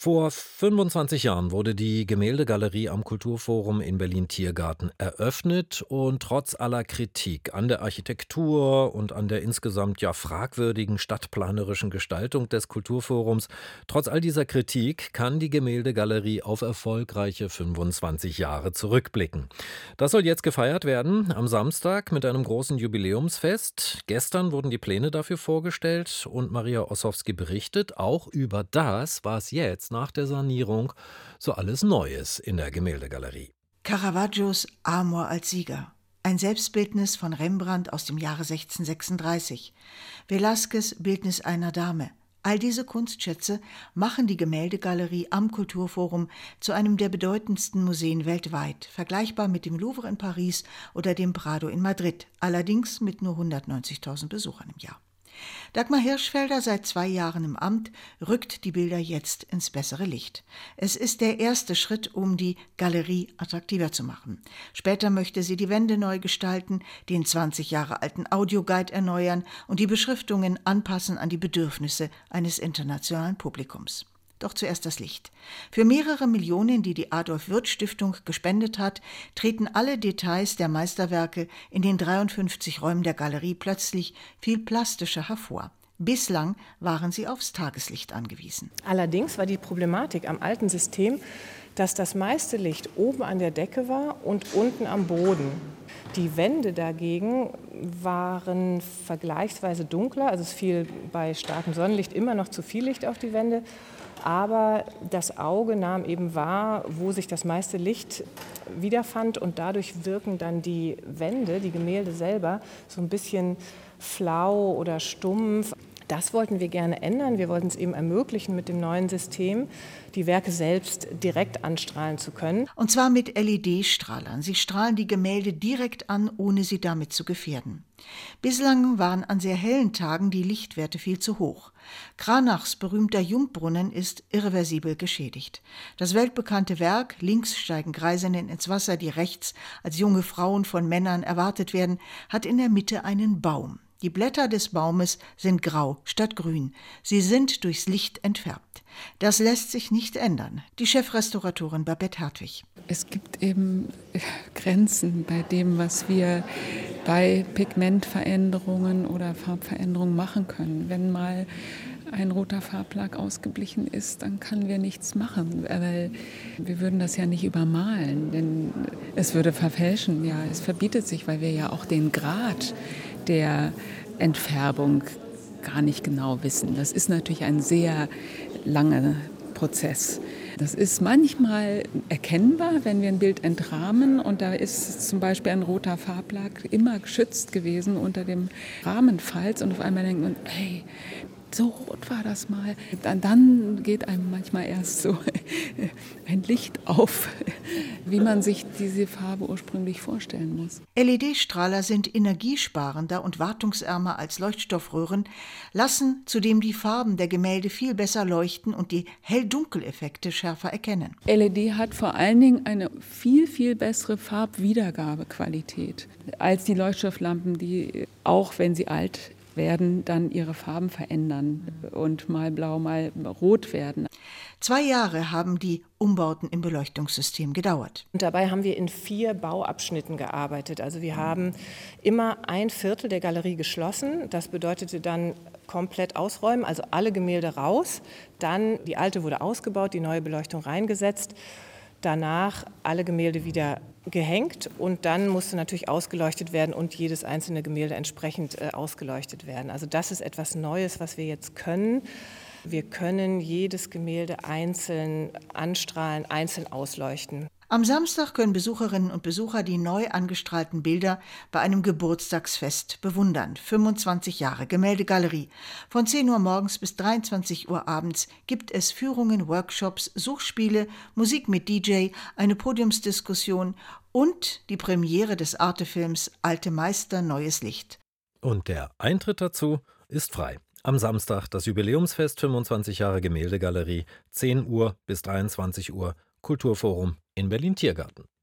Vor 25 Jahren wurde die Gemäldegalerie am Kulturforum in Berlin-Tiergarten eröffnet und trotz aller Kritik an der Architektur und an der insgesamt ja fragwürdigen stadtplanerischen Gestaltung des Kulturforums, trotz all dieser Kritik kann die Gemäldegalerie auf erfolgreiche 25 Jahre zurückblicken. Das soll jetzt gefeiert werden am Samstag mit einem großen Jubiläumsfest. Gestern wurden die Pläne dafür vorgestellt und Maria Ossowski berichtet auch über das, was jetzt nach der Sanierung so alles Neues in der Gemäldegalerie. Caravaggios Amor als Sieger. Ein Selbstbildnis von Rembrandt aus dem Jahre 1636. Velázquez Bildnis einer Dame. All diese Kunstschätze machen die Gemäldegalerie am Kulturforum zu einem der bedeutendsten Museen weltweit, vergleichbar mit dem Louvre in Paris oder dem Prado in Madrid, allerdings mit nur 190.000 Besuchern im Jahr. Dagmar Hirschfelder, seit 2 Jahren im Amt, rückt die Bilder jetzt ins bessere Licht. Es ist der erste Schritt, um die Galerie attraktiver zu machen. Später möchte sie die Wände neu gestalten, den 20 Jahre alten Audioguide erneuern und die Beschriftungen anpassen an die Bedürfnisse eines internationalen Publikums. Doch zuerst das Licht. Für mehrere Millionen, die die Adolf-Wirth-Stiftung gespendet hat, treten alle Details der Meisterwerke in den 53 Räumen der Galerie plötzlich viel plastischer hervor. Bislang waren sie aufs Tageslicht angewiesen. Allerdings war die Problematik am alten System, dass das meiste Licht oben an der Decke war und unten am Boden. Die Wände dagegen waren vergleichsweise dunkler, also es fiel bei starkem Sonnenlicht immer noch zu viel Licht auf die Wände. Aber das Auge nahm eben wahr, wo sich das meiste Licht wiederfand und dadurch wirken dann die Wände, die Gemälde selber, so ein bisschen flau oder stumpf. Das wollten wir gerne ändern. Wir wollten es eben ermöglichen, mit dem neuen System die Werke selbst direkt anstrahlen zu können. Und zwar mit LED-Strahlern. Sie strahlen die Gemälde direkt an, ohne sie damit zu gefährden. Bislang waren an sehr hellen Tagen die Lichtwerte viel zu hoch. Cranachs berühmter Jungbrunnen ist irreversibel geschädigt. Das weltbekannte Werk, links steigen Greisinnen ins Wasser, die rechts als junge Frauen von Männern erwartet werden, hat in der Mitte einen Baum. Die Blätter des Baumes sind grau statt grün. Sie sind durchs Licht entfärbt. Das lässt sich nicht ändern. Die Chefrestauratorin Babette Hartwig. Es gibt eben Grenzen bei dem, was wir bei Pigmentveränderungen oder Farbveränderungen machen können. Wenn mal ein roter Farblack ausgeblichen ist, dann können wir nichts machen, weil wir würden das ja nicht übermalen, denn es würde verfälschen. Ja, es verbietet sich, weil wir ja auch den Grad der Entfärbung gar nicht genau wissen. Das ist natürlich ein sehr langer Prozess. Das ist manchmal erkennbar, wenn wir ein Bild entrahmen und da ist zum Beispiel ein roter Farblack immer geschützt gewesen unter dem Rahmenfalz und auf einmal denkt man, hey, so rot war das mal. Dann geht einem manchmal erst so ein Licht auf, wie man sich diese Farbe ursprünglich vorstellen muss. LED-Strahler sind energiesparender und wartungsärmer als Leuchtstoffröhren, lassen zudem die Farben der Gemälde viel besser leuchten und die Hell-Dunkel-Effekte schärfer erkennen. LED hat vor allen Dingen eine viel, viel bessere Farbwiedergabequalität als die Leuchtstofflampen, die, auch wenn sie alt werden, dann ihre Farben verändern und mal blau, mal rot werden. 2 Jahre haben die Umbauten im Beleuchtungssystem gedauert. Und dabei haben wir in 4 Bauabschnitten gearbeitet. Also wir haben immer 1/4 der Galerie geschlossen. Das bedeutete dann komplett ausräumen, also alle Gemälde raus. Dann die alte wurde ausgebaut, die neue Beleuchtung reingesetzt. Danach alle Gemälde wieder gehängt und dann musste natürlich ausgeleuchtet werden und jedes einzelne Gemälde entsprechend ausgeleuchtet werden. Also das ist etwas Neues, was wir jetzt können. Wir können jedes Gemälde einzeln anstrahlen, einzeln ausleuchten. Am Samstag können Besucherinnen und Besucher die neu angestrahlten Bilder bei einem Geburtstagsfest bewundern. 25 Jahre Gemäldegalerie. Von 10 Uhr morgens bis 23 Uhr abends gibt es Führungen, Workshops, Suchspiele, Musik mit DJ, eine Podiumsdiskussion und die Premiere des Arte-Films Alte Meister, neues Licht. Und der Eintritt dazu ist frei. Am Samstag das Jubiläumsfest 25 Jahre Gemäldegalerie, 10 Uhr bis 23 Uhr, Kulturforum in Berlin-Tiergarten.